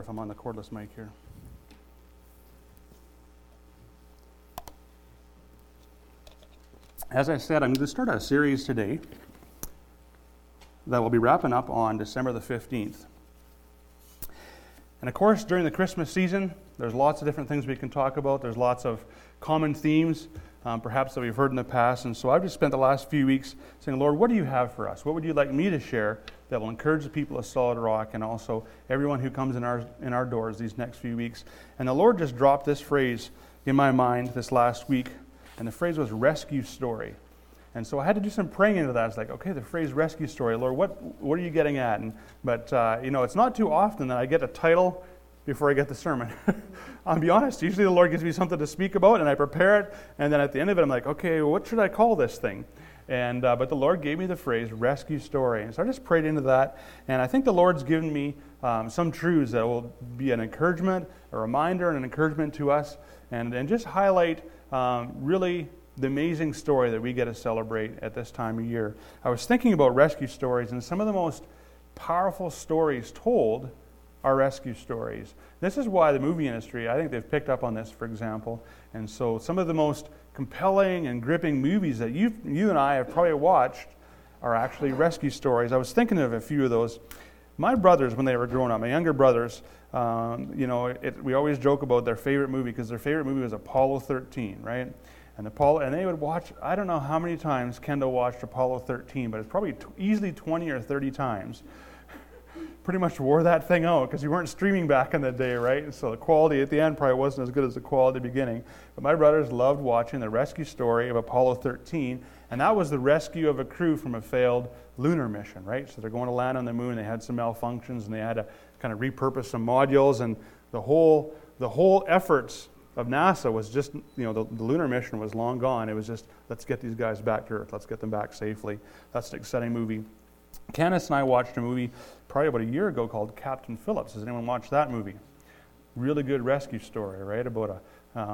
If I'm on the cordless mic here. As I said, I'm going to start a series today that will be wrapping up on December the 15th. And of course, during the Christmas season, there's lots of different things we can talk about. There's lots of common themes, perhaps that we've heard in the past. And so I've just spent the last few weeks saying, Lord, what do you have for us? What would you like me to share that will encourage the people of Solid Rock and also everyone who comes in our doors these next few weeks? And the Lord just dropped this phrase in my mind this last week, and the phrase was rescue story. And so I had to do some praying into that. It's like, okay, the phrase rescue story, Lord, what are you getting at? But it's not too often that I get a title before I get the sermon. I'll be honest, usually the Lord gives me something to speak about and I prepare it, and then at the end of it I'm like, okay, what should I call this thing? And but the Lord gave me the phrase rescue story. And so I just prayed into that, and I think the Lord's given me some truths that will be an encouragement, a reminder and an encouragement to us, and just highlight really the amazing story that we get to celebrate at this time of year. I was thinking about rescue stories, and some of the most powerful stories told are rescue stories. This is why the movie industry, I think they've picked up on this, for example. And so some of the most compelling and gripping movies that you and I have probably watched are actually rescue stories. I was thinking of a few of those. My brothers, when they were growing up, my younger brothers, we always joke about their favorite movie, because their favorite movie was Apollo 13, right? And they would watch, I don't know how many times Kendall watched Apollo 13, but it's probably easily 20 or 30 times. Pretty much wore that thing out, because you weren't streaming back in the day, right? So the quality at the end probably wasn't as good as the quality at the beginning. But my brothers loved watching the rescue story of Apollo 13, and that was the rescue of a crew from a failed lunar mission, right? So they're going to land on the moon, they had some malfunctions, and they had to kind of repurpose some modules, and the whole efforts of NASA was just, the lunar mission was long gone. It was just, let's get these guys back to Earth. Let's get them back safely. That's an exciting movie. Candace and I watched a movie probably about a year ago called Captain Phillips. Has anyone watched that movie? Really good rescue story, right? About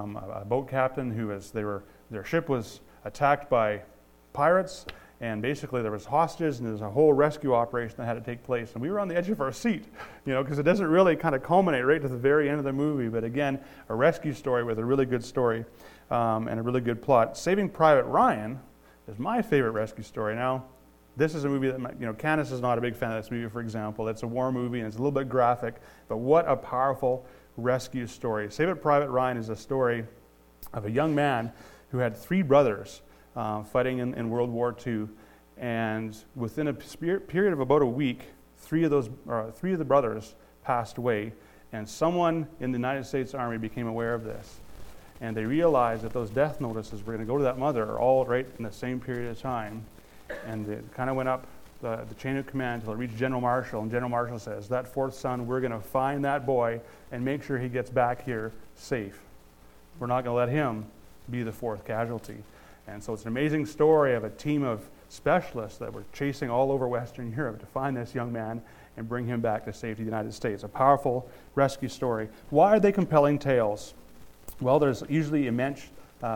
a boat captain their ship was attacked by pirates, and basically there was hostages, and there was a whole rescue operation that had to take place. And we were on the edge of our seat, because it doesn't really kind of culminate right to the very end of the movie. But again, a rescue story with a really good story and a really good plot. Saving Private Ryan is my favorite rescue story. Now, this is a movie that, Candace is not a big fan of this movie, for example. It's a war movie, and it's a little bit graphic, but what a powerful rescue story. Saving Private Ryan is a story of a young man who had three brothers fighting in World War II, and within a period of about a week, three of the brothers passed away, and someone in the United States Army became aware of this, and they realized that those death notices were going to go to that mother all right in the same period of time, and it kind of went up the chain of command until it reached General Marshall, and General Marshall says, that fourth son, we're going to find that boy and make sure he gets back here safe. We're not going to let him be the fourth casualty. And so it's an amazing story of a team of specialists that were chasing all over Western Europe to find this young man and bring him back to safety in the United States. A powerful rescue story. Why are they compelling tales? Well, there's usually immense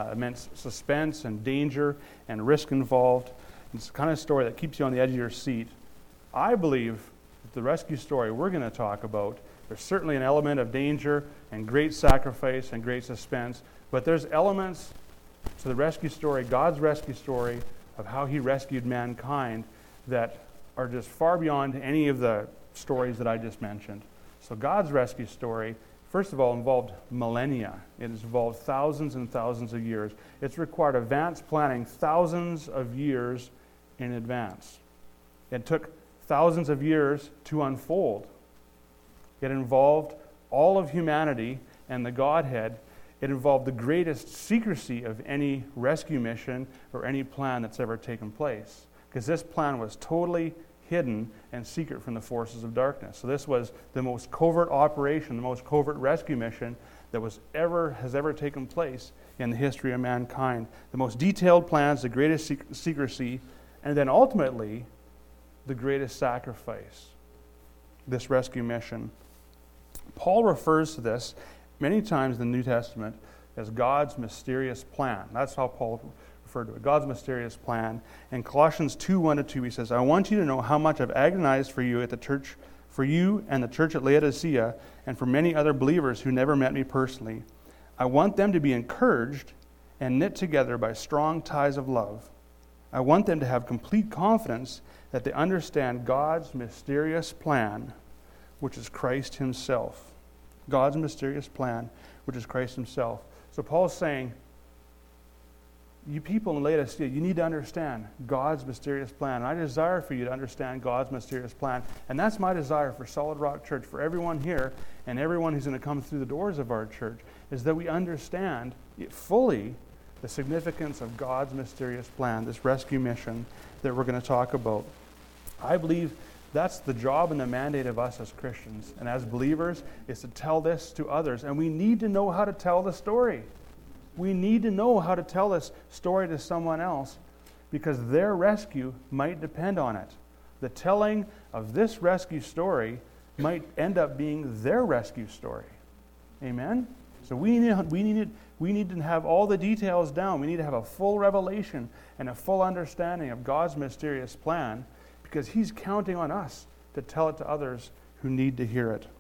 suspense and danger and risk involved. It's the kind of story that keeps you on the edge of your seat. I believe that the rescue story we're going to talk about, there's certainly an element of danger and great sacrifice and great suspense, but there's elements to the rescue story, God's rescue story, of how he rescued mankind that are just far beyond any of the stories that I just mentioned. So God's rescue story, first of all, involved millennia. It has involved thousands and thousands of years. It's required advanced planning thousands of years in advance. It took thousands of years to unfold. It involved all of humanity and the Godhead. It involved the greatest secrecy of any rescue mission or any plan that's ever taken place, because this plan was totally hidden and secret from the forces of darkness. So this was the most covert operation, the most covert rescue mission that has ever taken place in the history of mankind. The most detailed plans, the greatest secrecy, and then ultimately the greatest sacrifice, this rescue mission. Paul refers to this many times in the New Testament as God's mysterious plan. That's how Paul referred to it, God's mysterious plan. In Colossians 2:1-2, he says, I want you to know how much I've agonized for you at the church for you and the church at Laodicea, and for many other believers who never met me personally. I want them to be encouraged and knit together by strong ties of love. I want them to have complete confidence that they understand God's mysterious plan, which is Christ himself. God's mysterious plan, which is Christ himself. So Paul's saying, you people in Laodicea, you need to understand God's mysterious plan. And I desire for you to understand God's mysterious plan. And that's my desire for Solid Rock Church, for everyone here and everyone who's going to come through the doors of our church, is that we understand fully the significance of God's mysterious plan, this rescue mission that we're going to talk about. I believe that's the job and the mandate of us as Christians and as believers, is to tell this to others. And we need to know how to tell the story. We need to know how to tell this story to someone else, because their rescue might depend on it. The telling of this rescue story might end up being their rescue story. Amen? So we need to have all the details down. We need to have a full revelation and a full understanding of God's mysterious plan, because he's counting on us to tell it to others who need to hear it.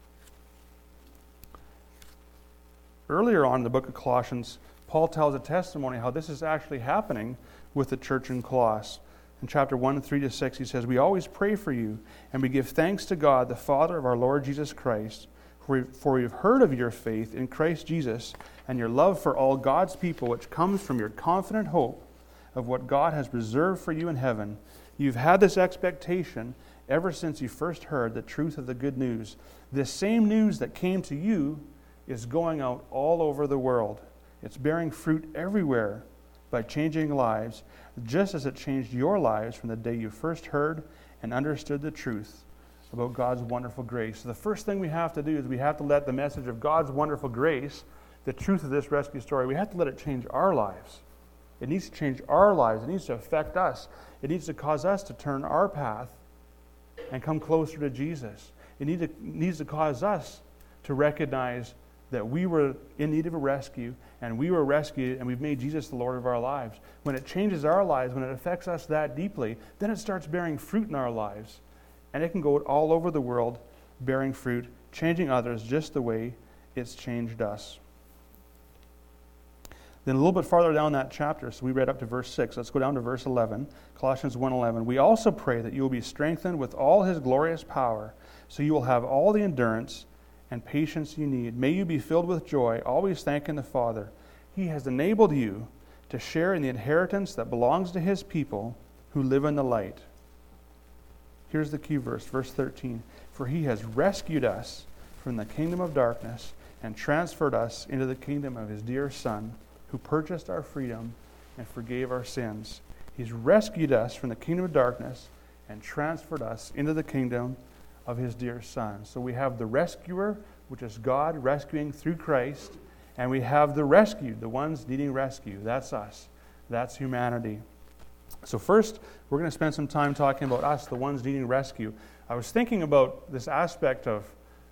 Earlier on in the book of Colossians, Paul tells a testimony how this is actually happening with the church in Colossus. In chapter 1, 3-6, he says, "We always pray for you, and we give thanks to God, the Father of our Lord Jesus Christ, for we have heard of your faith in Christ Jesus and your love for all God's people, which comes from your confident hope of what God has reserved for you in heaven. You've had this expectation ever since you first heard the truth of the good news. This same news that came to you is going out all over the world. It's bearing fruit everywhere by changing lives, just as it changed your lives from the day you first heard and understood the truth about God's wonderful grace." So the first thing we have to do is we have to let the message of God's wonderful grace, the truth of this rescue story, we have to let it change our lives. It needs to change our lives. It needs to affect us. It needs to cause us to turn our path and come closer to Jesus. It needs to cause us to recognize that we were in need of a rescue, and we were rescued, and we've made Jesus the Lord of our lives. When it changes our lives, when it affects us that deeply, then it starts bearing fruit in our lives. And it can go all over the world, bearing fruit, changing others just the way it's changed us. Then a little bit farther down that chapter, so we read up to verse 6. Let's go down to verse 11, Colossians 1:11. "We also pray that you will be strengthened with all his glorious power, so you will have all the endurance and patience you need. May you be filled with joy, always thanking the Father. He has enabled you to share in the inheritance that belongs to his people who live in the light." Here's the key verse, verse 13. "For he has rescued us from the kingdom of darkness and transferred us into the kingdom of his dear Son, who purchased our freedom and forgave our sins." He's rescued us from the kingdom of darkness and transferred us into the kingdom of his dear Son. So we have the rescuer, which is God rescuing through Christ, and we have the rescued, the ones needing rescue. That's us. That's humanity. So first, we're going to spend some time talking about us, the ones needing rescue. I was thinking about this aspect of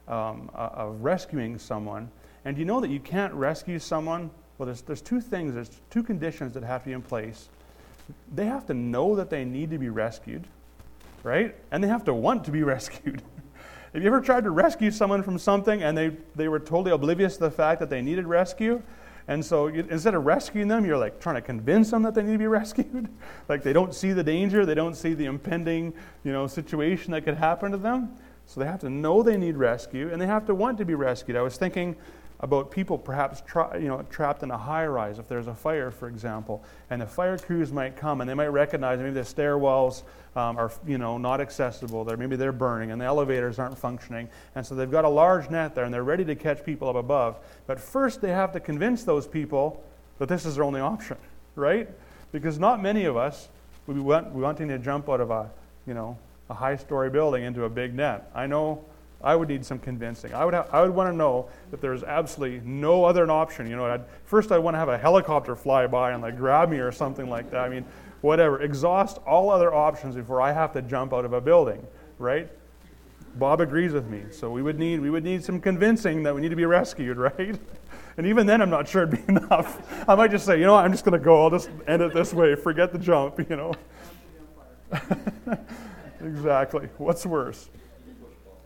rescuing someone, and you know that you can't rescue someone? Well, there's two things, there's two conditions that have to be in place. They have to know that they need to be rescued, right? And they have to want to be rescued. Have you ever tried to rescue someone from something and they were totally oblivious to the fact that they needed rescue? And so instead of rescuing them, you're like trying to convince them that they need to be rescued. Like they don't see the danger, they don't see the impending, situation that could happen to them. So they have to know they need rescue, and they have to want to be rescued. I was thinking about people perhaps trapped in a high-rise, if there's a fire, for example, and the fire crews might come, and they might recognize maybe the stairwells are not accessible. Maybe they're burning, and the elevators aren't functioning, and so they've got a large net there, and they're ready to catch people up above. But first, they have to convince those people that this is their only option, right? Because not many of us would be wanting to jump out of a high-story building into a big net. I know I would need some convincing. I would want to know that there's absolutely no other option. First, I want to have a helicopter fly by and grab me or something like that. I mean, whatever. Exhaust all other options before I have to jump out of a building, right? Bob agrees with me. So we would need some convincing that we need to be rescued, right? And even then, I'm not sure it'd be enough. I might just say, I'm just going to go. I'll just end it this way. Forget the jump. Exactly. What's worse?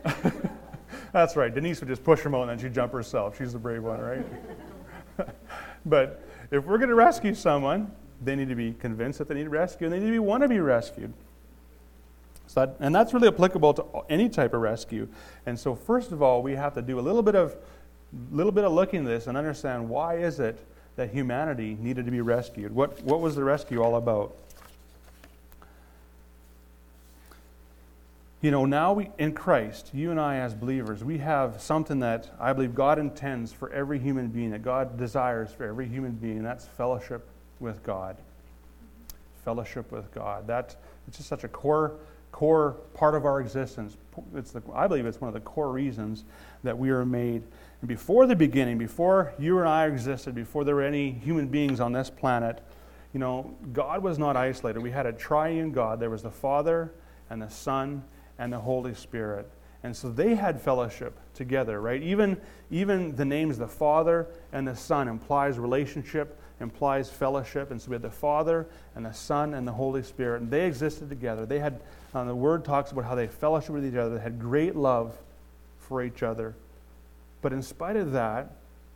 That's right. Denise would just push him out and then she'd jump herself. She's the brave one, right? But if we're going to rescue someone, they need to be convinced that they need rescue, and they need to want to be rescued. And that's really applicable to any type of rescue. And so first of all, we have to do a little bit of looking at this and understand, why is it that humanity needed to be rescued? What was the rescue all about? Now in Christ, you and I as believers, we have something that I believe God intends for every human being, that God desires for every human being, and that's fellowship with God. Fellowship with God. It's just such a core part of our existence. I believe it's one of the core reasons that we are made. And before the beginning, before you and I existed, before there were any human beings on this planet, God was not isolated. We had a triune God. There was the Father and the Son and the Holy Spirit. And so they had fellowship together, right? Even the names the Father and the Son implies relationship, implies fellowship. And so we had the Father and the Son and the Holy Spirit, and they existed together. They had, the Word talks about how they fellowship with each other. They had great love for each other. But in spite of that,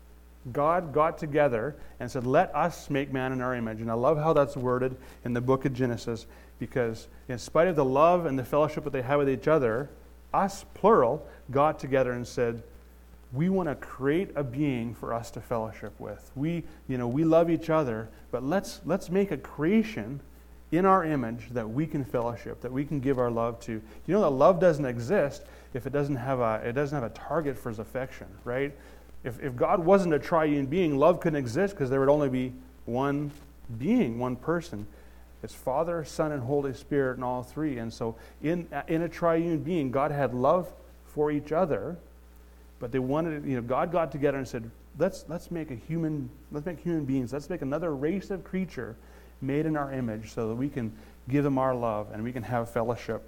God got together and said, let us make man in our image. And I love how that's worded in the book of Genesis, because in spite of the love and the fellowship that they had with each other, us, plural, got together and said, we want to create a being for us to fellowship with. We love each other, but let's make a creation in our image that we can fellowship, that we can give our love to. You know that love doesn't exist if it doesn't have a target for its affection, right? If God wasn't a triune being, love couldn't exist, because there would only be one being, one person. It's Father, Son, and Holy Spirit, and all three. And so in a triune being, God had love for each other, but they wanted, God got together and said, let's make human beings. Let's make another race of creature made in our image, so that we can give them our love and we can have fellowship.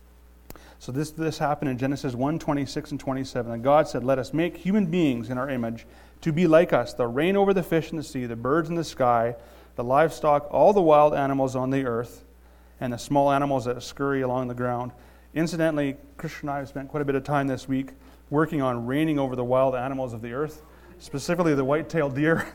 So this happened in Genesis 1:26 and 27. And God said, let us make human beings in our image to be like us. They'll reign over the fish in the sea, the birds in the sky, the livestock, all the wild animals on the earth, and the small animals that scurry along the ground. Incidentally, Christian and I have spent quite a bit of time this week working on reigning over the wild animals of the earth, specifically the white-tailed deer.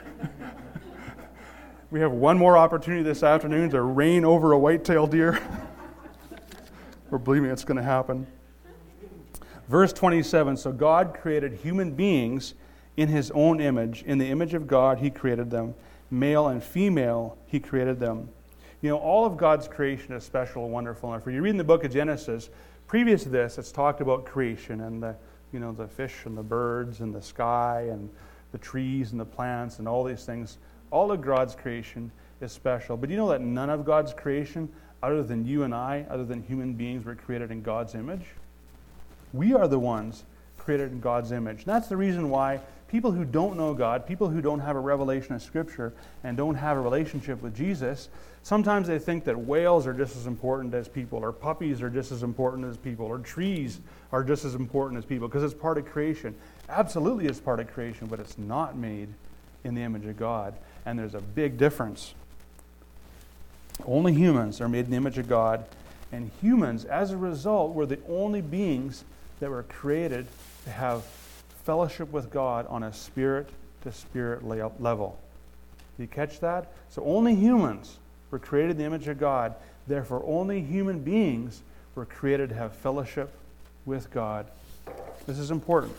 We have one more opportunity this afternoon to reign over a white-tailed deer. Or believe me, it's going to happen. Verse 27, so God created human beings in His own image. In the image of God, He created them. Male and female, He created them. All of God's creation is special and wonderful. And if you read in the book of Genesis, previous to this, it's talked about creation and the fish and the birds and the sky and the trees and the plants and all these things. All of God's creation is special. But you know that none of God's creation, other than you and I, other than human beings, were created in God's image? We are the ones created in God's image. And that's the reason why people who don't know God, people who don't have a revelation of Scripture and don't have a relationship with Jesus, sometimes they think that whales are just as important as people, or puppies are just as important as people, or trees are just as important as people, because it's part of creation. Absolutely it's part of creation, but it's not made in the image of God. And there's a big difference. Only humans are made in the image of God, and humans, as a result, were the only beings that were created to have fellowship with God on a spirit-to-spirit level. Do you catch that? So only humans were created in the image of God. Therefore, only human beings were created to have fellowship with God. This is important.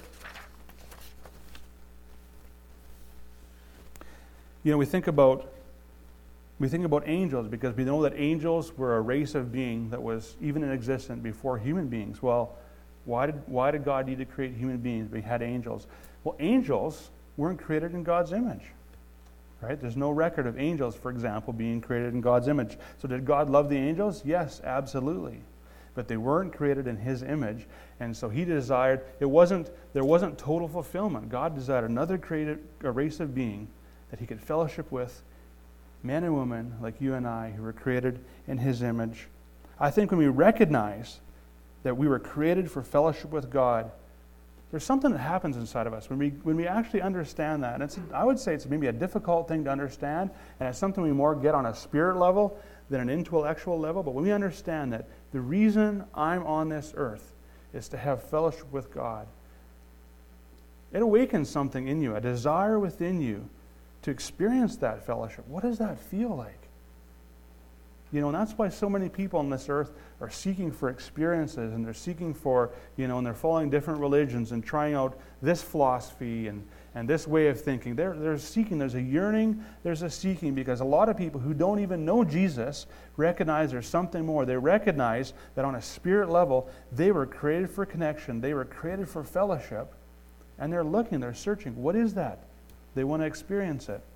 We think about angels, because we know that angels were a race of being that was even in existence before human beings. Well, why did God need to create human beings? We had angels. Well, angels weren't created in God's image, right? There's no record of angels, for example, being created in God's image. So did God love the angels? Yes, absolutely. But they weren't created in His image, and so He desired, there wasn't total fulfillment. God desired a race of being that He could fellowship with, men and women like you and I, who were created in His image. I think when we recognize that we were created for fellowship with God, there's something that happens inside of us when we actually understand that. And I would say it's maybe a difficult thing to understand, and it's something we more get on a spirit level than an intellectual level. But when we understand that the reason I'm on this earth is to have fellowship with God. It awakens something in you, a desire within you to experience that fellowship. What does that feel like? And that's why so many people on this earth are seeking for experiences, and they're seeking for, and they're following different religions and trying out this philosophy and this way of thinking. They're seeking. There's a yearning, there's a seeking, because a lot of people who don't even know Jesus recognize there's something more. They recognize that on a spirit level, they were created for connection. They were created for fellowship, and they're looking, they're searching. What is that? They want to experience it.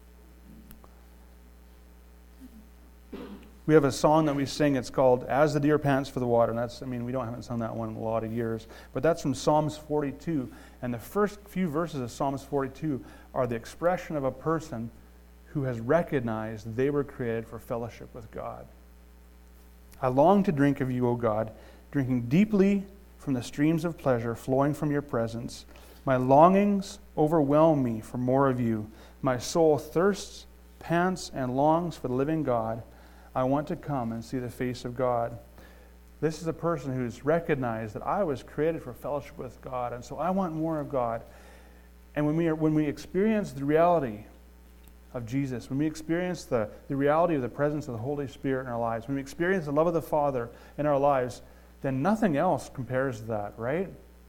We have a song that we sing. It's called "As the Deer Pants for the Water." And we haven't sung that one in a lot of years. But that's from Psalms 42. And the first few verses of Psalms 42 are the expression of a person who has recognized they were created for fellowship with God. I long to drink of you, O God, drinking deeply from the streams of pleasure flowing from your presence. My longings overwhelm me for more of you. My soul thirsts, pants, and longs for the living God. I want to come and see the face of God. This is a person who's recognized that I was created for fellowship with God, and so I want more of God. And when we experience the reality of Jesus, when we experience the reality of the presence of the Holy Spirit in our lives, when we experience the love of the Father in our lives, then nothing else compares to that, right?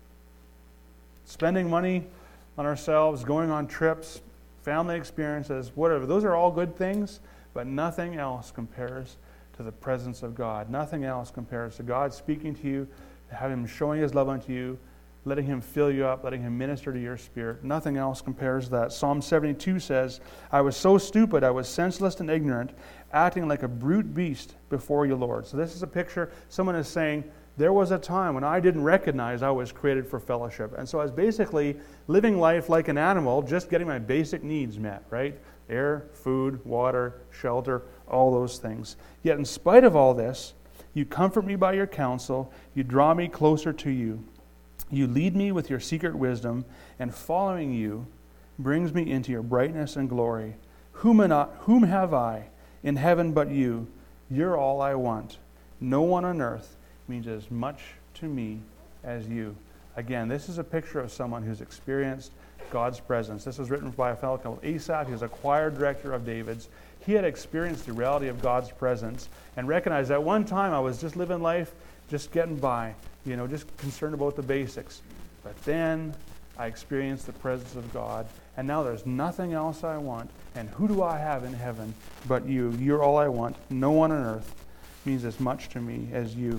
Spending money on ourselves, going on trips, family experiences, whatever, those are all good things. But nothing else compares to the presence of God. Nothing else compares to God speaking to you, having Him showing His love unto you, letting Him fill you up, letting Him minister to your spirit. Nothing else compares to that. Psalm 72 says, I was so stupid, I was senseless and ignorant, acting like a brute beast before you, Lord. So this is a picture. Someone is saying, there was a time when I didn't recognize I was created for fellowship. And so I was basically living life like an animal, just getting my basic needs met, right? Air, food, water, shelter, all those things. Yet in spite of all this, you comfort me by your counsel, you draw me closer to you. You lead me with your secret wisdom, and following you brings me into your brightness and glory. Whom have I in heaven but you? You're all I want. No one on earth means as much to me as you. Again, this is a picture of someone who's experienced God's presence. This was written by a fellow called Asaph. He was a choir director of David's. He had experienced the reality of God's presence and recognized that one time I was just living life, just getting by, just concerned about the basics. But then I experienced the presence of God, and now there's nothing else I want. And who do I have in heaven but you? You're all I want. No one on earth means as much to me as you.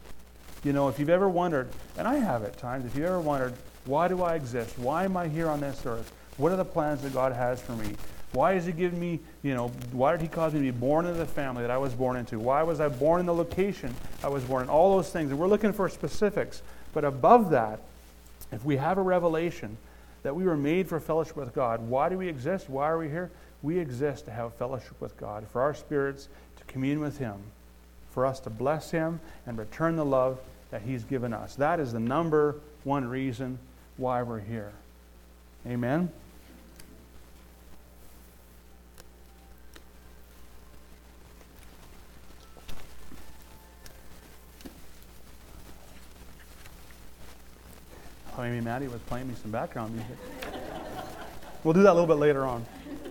If you've ever wondered, and I have at times, if you've ever wondered, why do I exist? Why am I here on this earth? What are the plans that God has for me? Why has He given me, why did He cause me to be born into the family that I was born into? Why was I born in the location I was born in? All those things. And we're looking for specifics. But above that, if we have a revelation that we were made for fellowship with God, why do we exist? Why are we here? We exist to have fellowship with God, for our spirits to commune with Him, for us to bless Him and return the love that He's given us. That is the number one reason why we're here. Amen? Oh, maybe Maddie was playing me some background music. We'll do that a little bit later on.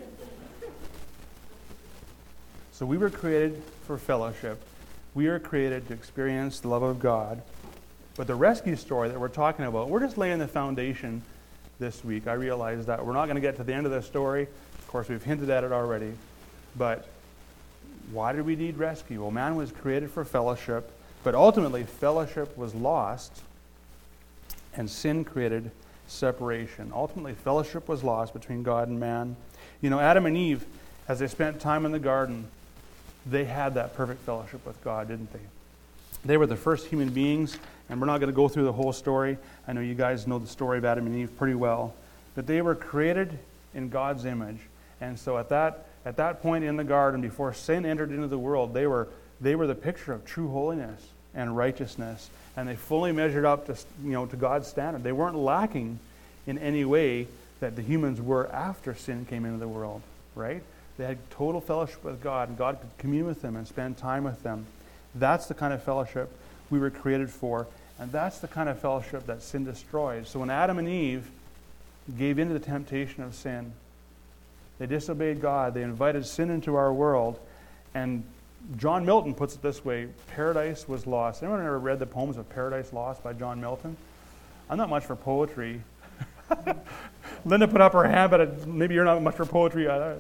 So we were created for fellowship. We are created to experience the love of God. But the rescue story that we're talking about, we're just laying the foundation this week. I realize that we're not going to get to the end of the story. Of course, we've hinted at it already. But why did we need rescue? Well, man was created for fellowship, but ultimately fellowship was lost, and sin created separation. Ultimately, fellowship was lost between God and man. Adam and Eve, as they spent time in the garden, they had that perfect fellowship with God, didn't they? They were the first human beings, and we're not going to go through the whole story. I know you guys know the story of Adam and Eve pretty well. But they were created in God's image. And so at that point in the garden, before sin entered into the world, they were the picture of true holiness and righteousness. And they fully measured up to God's standard. They weren't lacking in any way that the humans were after sin came into the world, right? They had total fellowship with God, and God could commune with them and spend time with them. That's the kind of fellowship we were created for. And that's the kind of fellowship that sin destroys. So when Adam and Eve gave into the temptation of sin, they disobeyed God, they invited sin into our world, and John Milton puts it this way, paradise was lost. Anyone ever read the poems of Paradise Lost by John Milton? I'm not much for poetry. Linda put up her hand, but maybe you're not much for poetry either.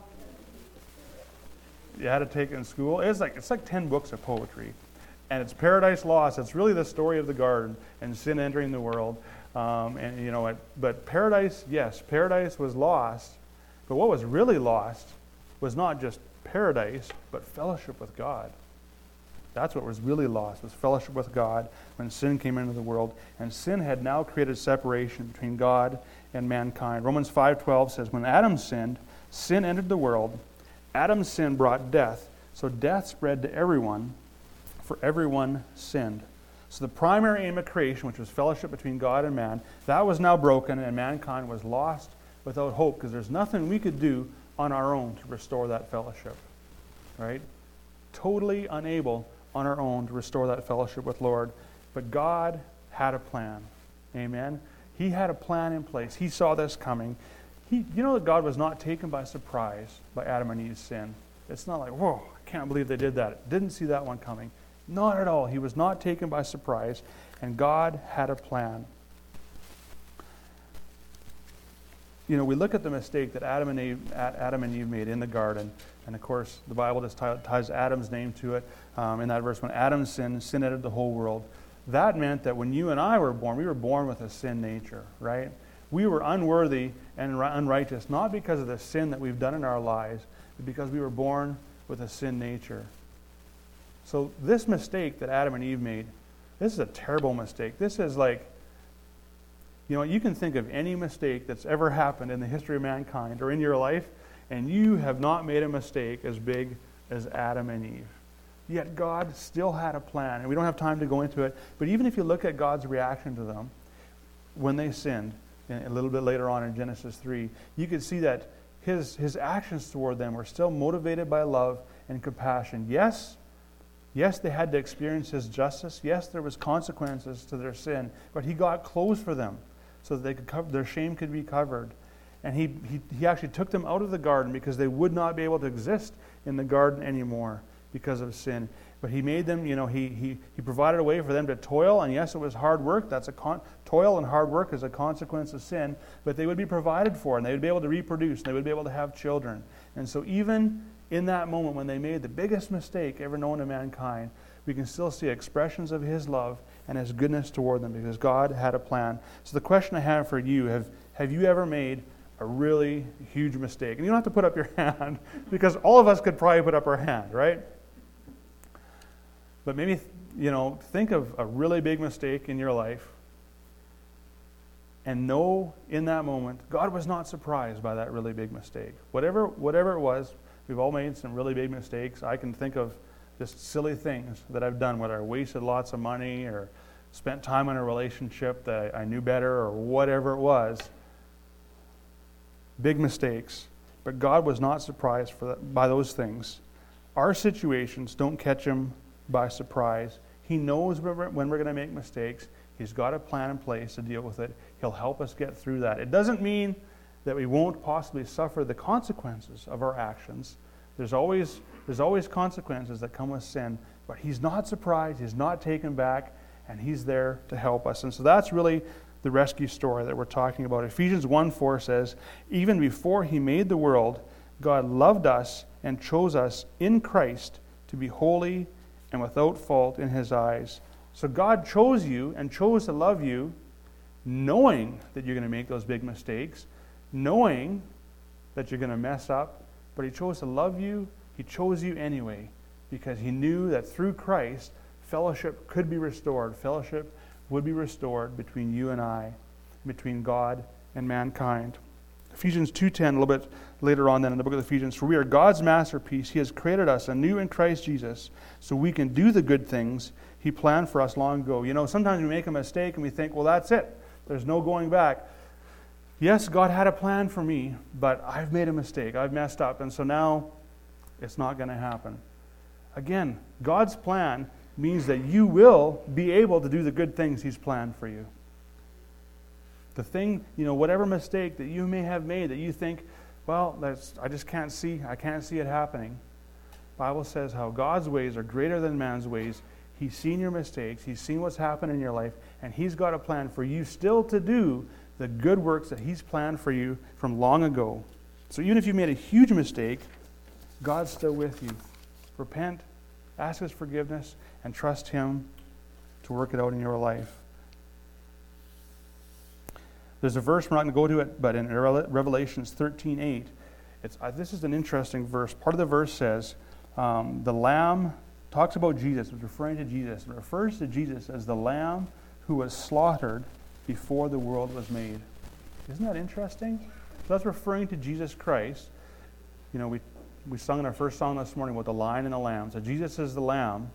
You had to take it in school. It's like 10 books of poetry. And it's Paradise Lost. It's really the story of the garden and sin entering the world. But paradise, yes, paradise was lost. But what was really lost was not just paradise, but fellowship with God. That's what was really lost, was fellowship with God when sin came into the world. And sin had now created separation between God and mankind. Romans 5:12 says, when Adam sinned, sin entered the world. Adam's sin brought death. So death spread to everyone, for everyone sinned. So the primary aim of creation, which was fellowship between God and man, that was now broken, and mankind was lost without hope, because there's nothing we could do on our own to restore that fellowship. Right? Totally unable on our own to restore that fellowship with Lord. But God had a plan. Amen? He had a plan in place. He saw this coming. You know that God was not taken by surprise by Adam and Eve's sin. It's not like, whoa, I can't believe they did that. Didn't see that one coming. Not at all. He was not taken by surprise, and God had a plan. We look at the mistake that Adam and Eve made in the garden, and of course, the Bible just ties Adam's name to it. In that verse, when Adam sinned, sin entered the whole world. That meant that when you and I were born, we were born with a sin nature, right? We were unworthy and unrighteous, not because of the sin that we've done in our lives, but because we were born with a sin nature. So this mistake that Adam and Eve made, this is a terrible mistake. This is like, you can think of any mistake that's ever happened in the history of mankind or in your life, and you have not made a mistake as big as Adam and Eve. Yet God still had a plan, and we don't have time to go into it, but even if you look at God's reaction to them when they sinned, a little bit later on in Genesis 3, you could see that his actions toward them were still motivated by love and compassion. Yes, they had to experience his justice. Yes, there was consequences to their sin, but he got clothes for them so that they could their shame could be covered. And he actually took them out of the garden because they would not be able to exist in the garden anymore because of sin. But he made them, he provided a way for them to toil, and yes, it was hard work. Toil and hard work is a consequence of sin, but they would be provided for, and they would be able to reproduce, and they would be able to have children. And so even in that moment when they made the biggest mistake ever known to mankind, we can still see expressions of his love and his goodness toward them because God had a plan. So the question I have for you, have you ever made a really huge mistake? And you don't have to put up your hand because all of us could probably put up our hand, right? But maybe, think of a really big mistake in your life and know in that moment, God was not surprised by that really big mistake. Whatever it was, we've all made some really big mistakes. I can think of just silly things that I've done, whether I wasted lots of money or spent time in a relationship that I knew better or whatever it was. Big mistakes. But God was not surprised by those things. Our situations don't catch him by surprise. He knows when we're going to make mistakes. He's got a plan in place to deal with it. He'll help us get through that. It doesn't mean that we won't possibly suffer the consequences of our actions. There's always consequences that come with sin, but he's not surprised, he's not taken back, and he's there to help us. And so that's really the rescue story that we're talking about. Ephesians 1:4 says, even before he made the world, God loved us and chose us in Christ to be holy and without fault in his eyes. So God chose you and chose to love you, knowing that you're going to make those big mistakes, knowing that you're going to mess up, but he chose to love you. He chose you anyway because he knew that through Christ, fellowship could be restored. Fellowship would be restored between you and I, between God and mankind. Ephesians 2:10, a little bit later on then in the book of Ephesians, for we are God's masterpiece. He has created us anew in Christ Jesus so we can do the good things he planned for us long ago. Sometimes we make a mistake and we think, well, that's it. There's no going back. Yes, God had a plan for me, but I've made a mistake. I've messed up, and so now it's not going to happen. Again, God's plan means that you will be able to do the good things He's planned for you. The thing, whatever mistake that you may have made that you think, well, I can't see it happening. The Bible says how God's ways are greater than man's ways. He's seen your mistakes. He's seen what's happened in your life. And He's got a plan for you still to do the good works that He's planned for you from long ago. So even if you made a huge mistake, God's still with you. Repent, ask His forgiveness, and trust Him to work it out in your life. There's a verse, we're not going to go to it, but in Revelations 13:8, this is an interesting verse. Part of the verse says, the Lamb talks about Jesus, it's referring to Jesus. It refers to Jesus as the Lamb who was slaughtered before the world was made. Isn't that interesting? So that's referring to Jesus Christ. We sung in our first song this morning about the Lion and the Lamb. So Jesus is the Lamb,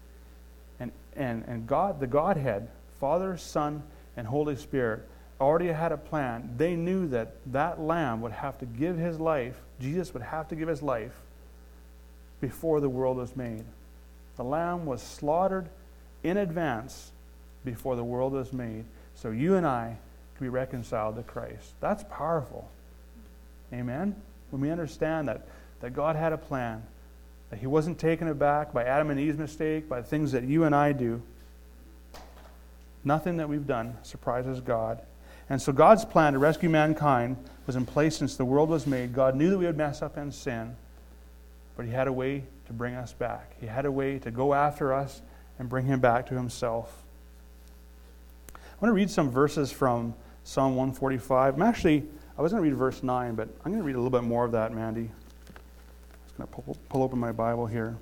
and God, the Godhead, Father, Son, and Holy Spirit, already had a plan. They knew that Lamb would have to give His life, Jesus would have to give His life before the world was made. The Lamb was slaughtered in advance before the world was made, so you and I can be reconciled to Christ. That's powerful. Amen? When we understand that God had a plan, that He wasn't taken aback by Adam and Eve's mistake, by things that you and I do. Nothing that we've done surprises God. And so God's plan to rescue mankind was in place since the world was made. God knew that we would mess up and sin, but He had a way to bring us back. He had a way to go after us and bring Him back to Himself. I want to read some verses from Psalm 145. I was going to read verse 9, but I'm going to read a little bit more of that, Mandy. I'm just going to pull open my Bible here.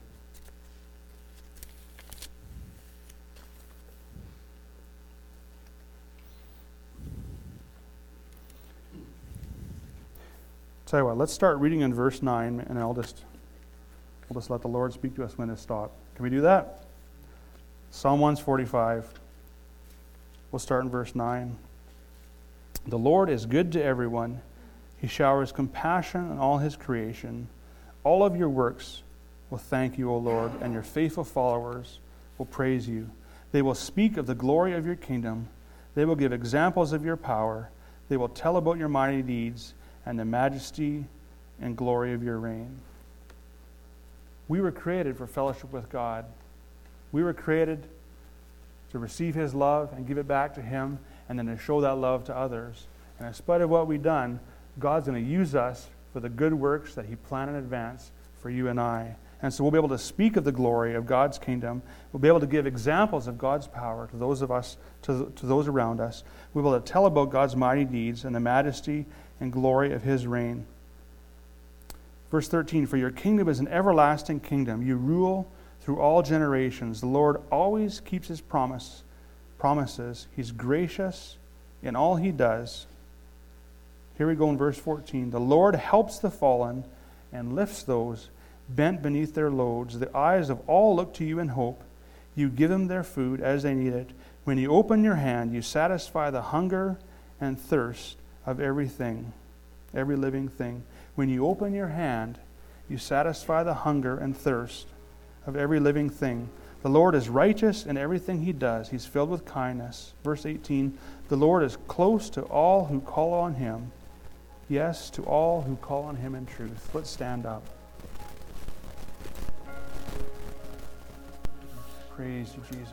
Tell you what, let's start reading in verse 9, and we'll just let the Lord speak to us when to stop. Can we do that? Psalm 145. We'll start in verse 9. The Lord is good to everyone. He showers compassion on all His creation. All of your works will thank you, O Lord, and your faithful followers will praise you. They will speak of the glory of your kingdom. They will give examples of your power. They will tell about your mighty deeds and the majesty and glory of your reign. We were created for fellowship with God. We were created to receive His love and give it back to Him, and then to show that love to others. And in spite of what we've done, God's going to use us for the good works that He planned in advance for you and I. And so we'll be able to speak of the glory of God's kingdom. We'll be able to give examples of God's power to those of us, to those around us. We'll be able to tell about God's mighty deeds and the majesty and glory of His reign. Verse 13, for your kingdom is an everlasting kingdom. You rule through all generations. The Lord always keeps His promises. He's gracious in all He does. Here we go in verse 14. The Lord helps the fallen and lifts those bent beneath their loads. The eyes of all look to you in hope. You give them their food as they need it. When you open your hand, you satisfy the hunger and thirst of everything, every living thing. When you open your hand, you satisfy the hunger and thirst of every living thing. The Lord is righteous in everything He does. He's filled with kindness. Verse 18, the Lord is close to all who call on Him. Yes, to all who call on Him in truth. Let's stand up. Praise you, Jesus.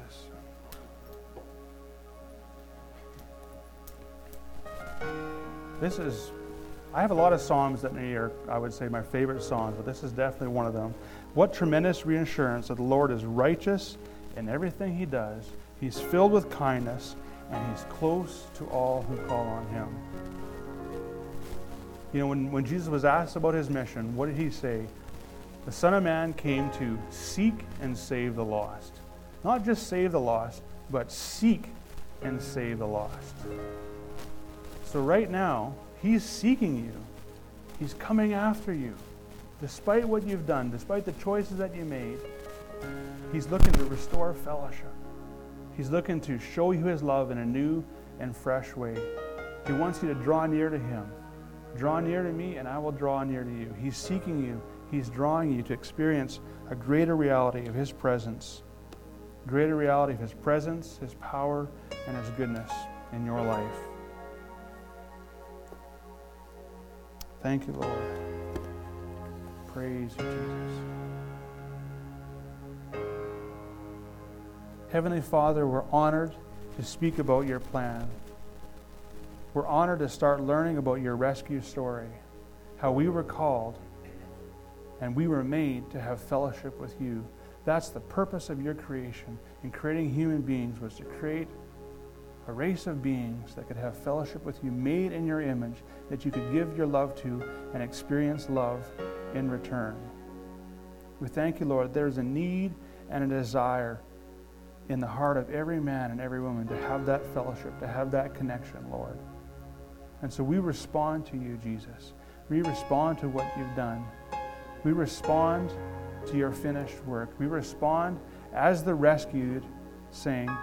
I have a lot of psalms that are, I would say, my favorite songs, but this is definitely one of them. What tremendous reassurance that the Lord is righteous in everything He does. He's filled with kindness, and He's close to all who call on Him. When Jesus was asked about His mission, what did He say? The Son of Man came to seek and save the lost. Not just save the lost, but seek and save the lost. So right now, He's seeking you. He's coming after you. Despite what you've done, despite the choices that you made, He's looking to restore fellowship. He's looking to show you His love in a new and fresh way. He wants you to draw near to Him. Draw near to me, and I will draw near to you. He's seeking you. He's drawing you to experience a greater reality of His presence. greater reality of His presence, His power, and His goodness in your life. Thank you, Lord. Praise you, Jesus. Heavenly Father, we're honored to speak about your plan. We're honored to start learning about your rescue story, how we were called and we were made to have fellowship with you. That's the purpose of your creation. In creating human beings was to create a race of beings that could have fellowship with you, made in your image, that you could give your love to and experience love in return. We thank you, Lord, there's a need and a desire in the heart of every man and every woman to have that fellowship, to have that connection, Lord. And so we respond to you, Jesus. We respond to what you've done. We respond to your finished work. We respond as the rescued, saying,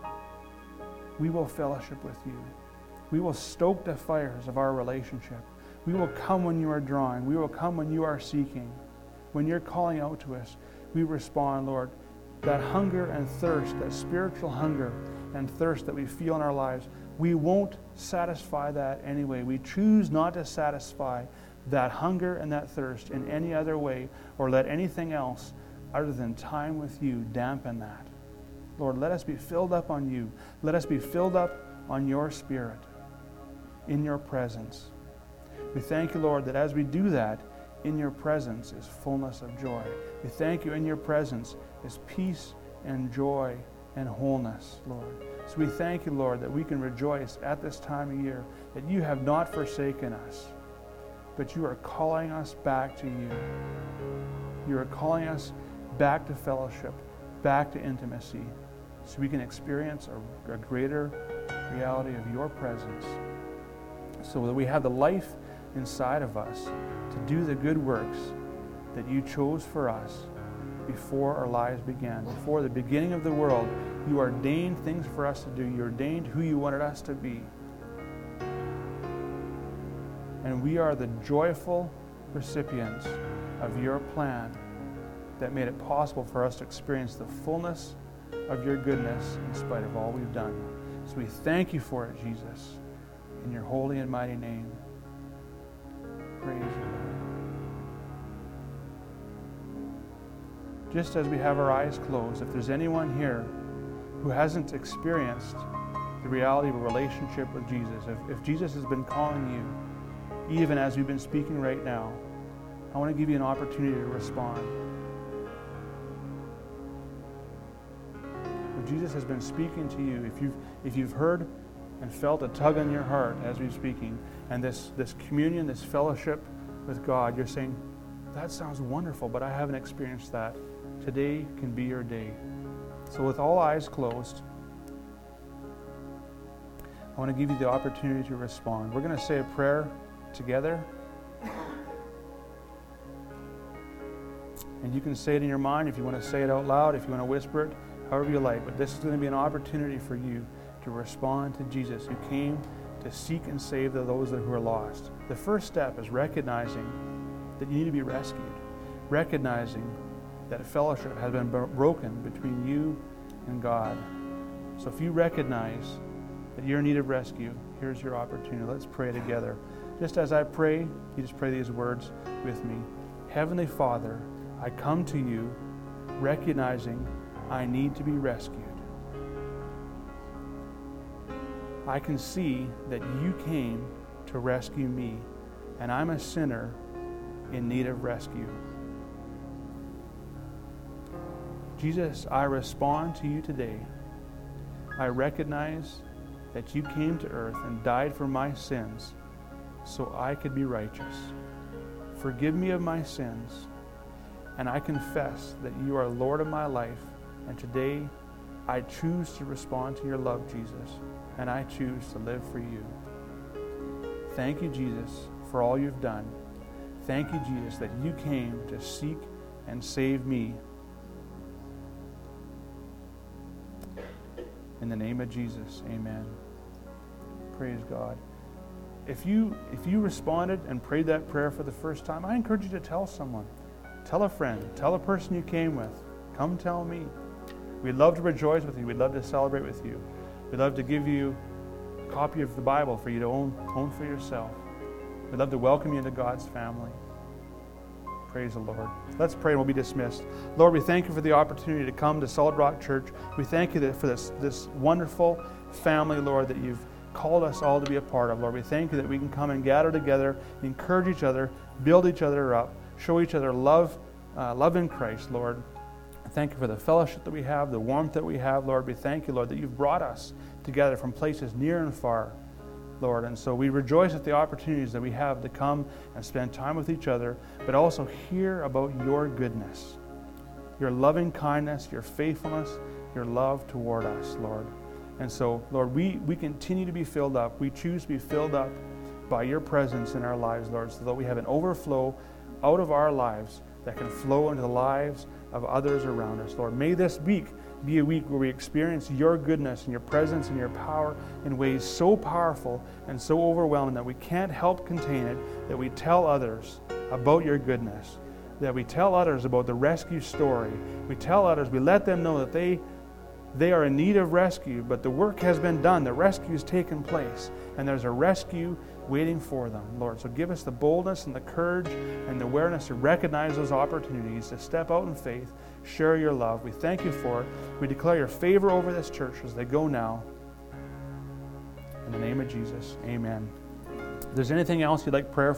we will fellowship with you. We will stoke the fires of our relationship. We will come when you are drawing. We will come when you are seeking. When you're calling out to us, we respond, Lord. That hunger and thirst, that spiritual hunger and thirst that we feel in our lives, we won't satisfy that anyway. We choose not to satisfy that hunger and that thirst in any other way or let anything else other than time with you dampen that. Lord, let us be filled up on you. Let us be filled up on your Spirit in your presence. We thank you, Lord, that as we do that, in your presence is fullness of joy. We thank you in your presence is peace and joy and wholeness, Lord. So we thank you, Lord, that we can rejoice at this time of year, that you have not forsaken us, but you are calling us back to you. You are calling us back to fellowship, back to intimacy, so we can experience a greater reality of your presence, so that we have the life inside of us to do the good works that you chose for us before our lives began. Before the beginning of the world, you ordained things for us to do. You ordained who you wanted us to be. And we are the joyful recipients of your plan that made it possible for us to experience the fullness of your goodness in spite of all we've done. So we thank you for it, Jesus, in your holy and mighty name. Praise you, Lord. Just as we have our eyes closed, if there's anyone here who hasn't experienced the reality of a relationship with Jesus, if Jesus has been calling you, even as we've been speaking right now, I want to give you an opportunity to respond. If Jesus has been speaking to you, if you've heard and felt a tug on your heart as we're speaking, and this communion, this fellowship with God, you're saying, that sounds wonderful, but I haven't experienced that. Today can be your day. So with all eyes closed, I want to give you the opportunity to respond. We're going to say a prayer together. And you can say it in your mind if you want to say it out loud, if you want to whisper it, however you like. But this is going to be an opportunity for you to respond to Jesus, who came to seek and save those who are lost. The first step is recognizing that you need to be rescued. Recognizing that a fellowship has been broken between you and God. So if you recognize that you're in need of rescue, here's your opportunity. Let's pray together. Just as I pray, you just pray these words with me. Heavenly Father, I come to you recognizing I need to be rescued. I can see that you came to rescue me, and I'm a sinner in need of rescue. Jesus, I respond to you today. I recognize that you came to earth and died for my sins so I could be righteous. Forgive me of my sins, and I confess that you are Lord of my life, and today I choose to respond to your love, Jesus, and I choose to live for you. Thank you, Jesus, for all you've done. Thank you, Jesus, that you came to seek and save me. In the name of Jesus, amen. Praise God. If you responded and prayed that prayer for the first time, I encourage you to tell someone. Tell a friend. Tell a person you came with. Come tell me. We'd love to rejoice with you. We'd love to celebrate with you. We'd love to give you a copy of the Bible for you to own for yourself. We'd love to welcome you into God's family. Praise the Lord. Let's pray and we'll be dismissed. Lord, we thank you for the opportunity to come to Solid Rock Church. We thank you for this wonderful family, Lord, that you've called us all to be a part of. Lord, we thank you that we can come and gather together, encourage each other, build each other up, show each other love in Christ, Lord. Thank you for the fellowship that we have, the warmth that we have, Lord. We thank you, Lord, that you've brought us together from places near and far, Lord. And so we rejoice at the opportunities that we have to come and spend time with each other, but also hear about your goodness, your loving kindness, your faithfulness, your love toward us, Lord. And so, Lord, we continue to be filled up. We choose to be filled up by your presence in our lives, Lord, so that we have an overflow out of our lives that can flow into the lives of others around us, Lord. May this week be a week where we experience your goodness and your presence and your power in ways so powerful and so overwhelming that we can't help contain it, that we tell others about your goodness, that we tell others about the rescue story. We tell others, we let them know that they are in need of rescue, but the work has been done. The rescue has taken place, and there's a rescue waiting for them, Lord. So give us the boldness and the courage and the awareness to recognize those opportunities, to step out in faith, share your love. We thank you for it. We declare your favor over this church as they go now. In the name of Jesus, amen. If there's anything else you'd like prayer